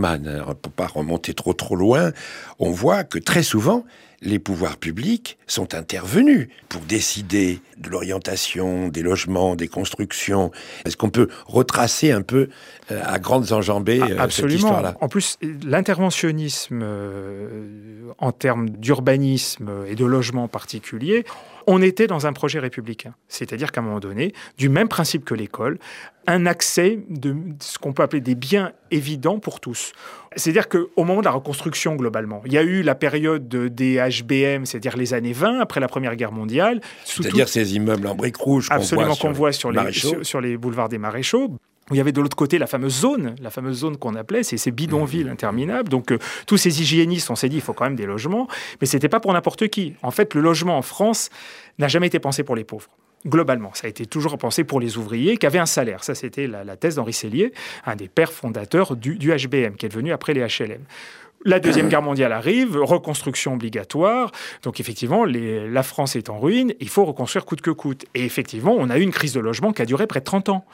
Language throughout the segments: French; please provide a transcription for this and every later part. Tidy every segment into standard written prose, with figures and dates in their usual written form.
Hoffmann, on ne peut pas remonter trop loin, on voit que très souvent, les pouvoirs publics sont intervenus pour décider de l'orientation, des logements, des constructions. Est-ce qu'on peut retracer un peu à grandes enjambées cette histoire-là ? En plus, l'interventionnisme en termes d'urbanisme et de logement en particulier, on était dans un projet républicain. C'est-à-dire qu'à un moment donné, du même principe que l'école, un accès de ce qu'on peut appeler des biens évidents pour tous. C'est-à-dire qu'au moment de la reconstruction, globalement, il y a eu la période des HBM, c'est-à-dire les années 20, après la Première Guerre mondiale. C'est-à-dire ces immeubles en briques rouges qu'on voit sur les boulevards des Maréchaux. Il y avait de l'autre côté la fameuse zone qu'on appelait, c'est ces bidonvilles interminables. Donc, tous ces hygiénistes, on s'est dit, il faut quand même des logements. Mais ce n'était pas pour n'importe qui. En fait, le logement en France n'a jamais été pensé pour les pauvres. Globalement, ça a été toujours pensé pour les ouvriers qui avaient un salaire. Ça, c'était la thèse d'Henri Sellier, un des pères fondateurs du HBM, qui est devenu après les HLM. La Deuxième Guerre mondiale arrive, reconstruction obligatoire. Donc effectivement, la France est en ruine, il faut reconstruire coûte que coûte. Et effectivement, on a eu une crise de logement qui a duré près de 30 ans,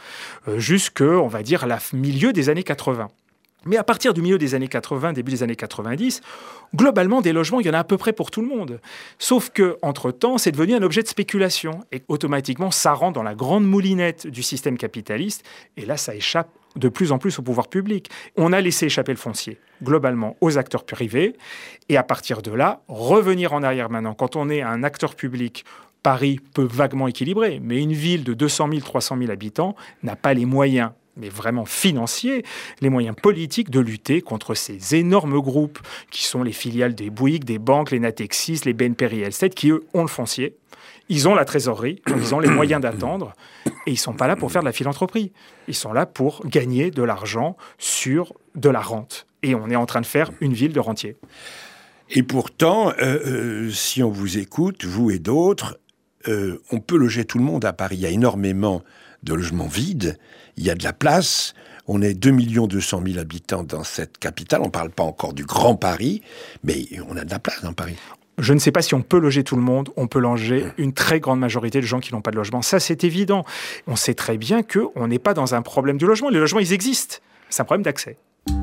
on va dire, milieu des années 80. Mais à partir du milieu des années 80, début des années 90, globalement, des logements, il y en a à peu près pour tout le monde. Sauf qu'entre-temps, c'est devenu un objet de spéculation. Et automatiquement, ça rentre dans la grande moulinette du système capitaliste. Et là, ça échappe de plus en plus au pouvoir public. On a laissé échapper le foncier, globalement, aux acteurs privés. Et à partir de là, revenir en arrière maintenant. Quand on est un acteur public, Paris peut vaguement équilibrer, mais une ville de 200 000, 300 000 habitants n'a pas les moyens, mais vraiment financiers, les moyens politiques de lutter contre ces énormes groupes qui sont les filiales des Bouygues, des banques, les Natexis, les BNP Real Estate, qui, eux, ont le foncier. Ils ont la trésorerie, ils ont les moyens d'attendre, et ils ne sont pas là pour faire de la philanthropie. Ils sont là pour gagner de l'argent sur de la rente. Et on est en train de faire une ville de rentiers. Et pourtant, si on vous écoute, vous et d'autres, on peut loger tout le monde à Paris. Il y a énormément de logements vides, il y a de la place. On est 2 200 000 habitants dans cette capitale. On ne parle pas encore du Grand Paris, mais on a de la place dans Paris. Je ne sais pas si on peut loger tout le monde, on peut loger une très grande majorité de gens qui n'ont pas de logement. Ça, c'est évident. On sait très bien qu'on n'est pas dans un problème de logement. Les logements, ils existent. C'est un problème d'accès.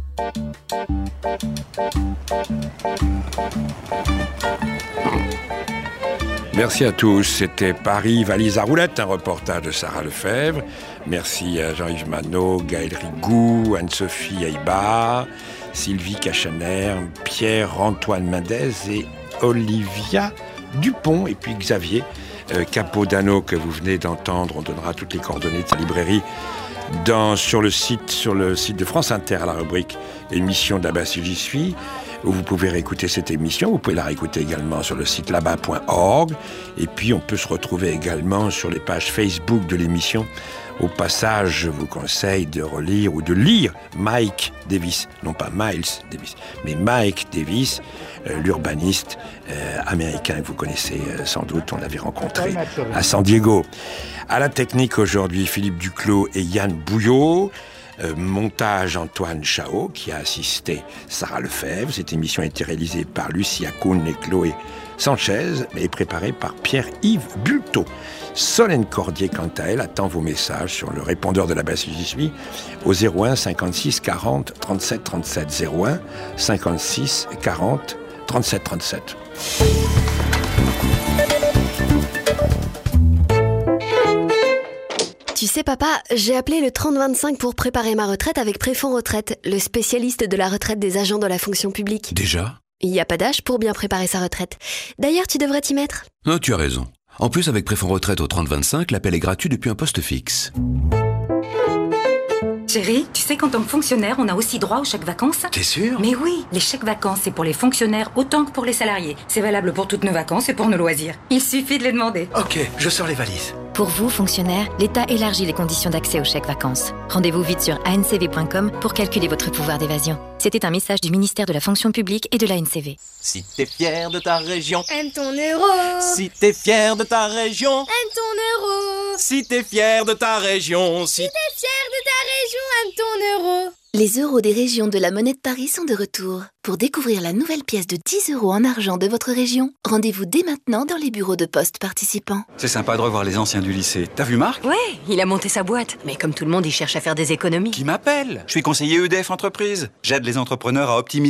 Merci à tous. C'était Paris, valise à roulettes, un reportage de Sarah Lefebvre. Merci à Jean-Yves Manot, Gaël Rigou, Anne-Sophie Aïba, Sylvie Cachaner, Pierre-Antoine Mendez et Olivia Dupont. Et puis Xavier Capodano que vous venez d'entendre. On donnera toutes les coordonnées de sa librairie sur le site de France Inter à la rubrique émission d'Abba si j'y suis, où vous pouvez réécouter cette émission. Vous pouvez la réécouter également sur le site là-bas.org. Et puis on peut se retrouver également sur les pages Facebook de l'émission. Au passage, je vous conseille de relire ou de lire Mike Davis, non pas Miles Davis, mais Mike Davis, l'urbaniste américain que vous connaissez sans doute, on l'avait rencontré à San Diego. À la technique aujourd'hui, Philippe Duclos et Yann Bouillot. Montage Antoine Chao, qui a assisté Sarah Lefebvre. Cette émission a été réalisée par Lucia Kuhn et Chloé Sanchez et préparée par Pierre-Yves Bulto. Solène Cordier, quant à elle, attend vos messages sur le répondeur de la base j'y suis au 01 56 40 37 37. 01 56 40 37 37. Tu sais papa, j'ai appelé le 3025 pour préparer ma retraite avec Préfonds Retraite, le spécialiste de la retraite des agents de la fonction publique. Déjà ? Il n'y a pas d'âge pour bien préparer sa retraite. D'ailleurs, tu devrais t'y mettre. Non, tu as raison. En plus, avec Préfonds Retraite au 3025, l'appel est gratuit depuis un poste fixe. Chérie, tu sais qu'en tant que fonctionnaire, on a aussi droit aux chèques vacances ? T'es sûr ? Mais oui, les chèques vacances, c'est pour les fonctionnaires autant que pour les salariés. C'est valable pour toutes nos vacances et pour nos loisirs. Il suffit de les demander. Ok, je sors les valises. Pour vous, fonctionnaires, l'État élargit les conditions d'accès aux chèques vacances. Rendez-vous vite sur ancv.com pour calculer votre pouvoir d'évasion. C'était un message du ministère de la fonction publique et de l'ANCV. Si t'es fier de ta région, aime ton euro. Si t'es fier de ta région, aime ton euro. Si t'es fier de ta région, si t'es fier de ta région, aime ton euro. Les euros des régions de la Monnaie de Paris sont de retour. Pour découvrir la nouvelle pièce de 10 euros en argent de votre région, rendez-vous dès maintenant dans les bureaux de poste participants. C'est sympa de revoir les anciens du lycée. T'as vu Marc ? Ouais, il a monté sa boîte. Mais comme tout le monde, il cherche à faire des économies. Qui m'appelle ? Je suis conseiller EDF Entreprise. J'aide les entrepreneurs à optimiser